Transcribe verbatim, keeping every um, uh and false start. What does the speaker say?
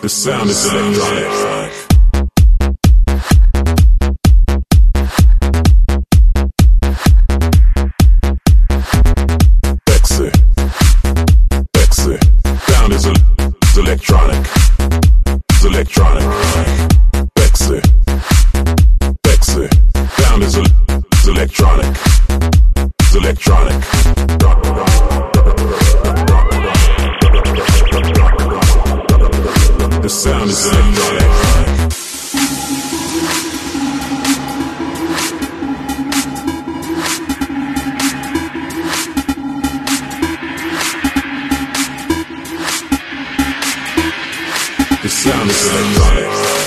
The sound is electronic. Exit. Exit. Sound is, is electronic. It's electronic. Exit. Exit. Sound is, is electronic. It's electronic. The sound is electronic. The sound is electronic.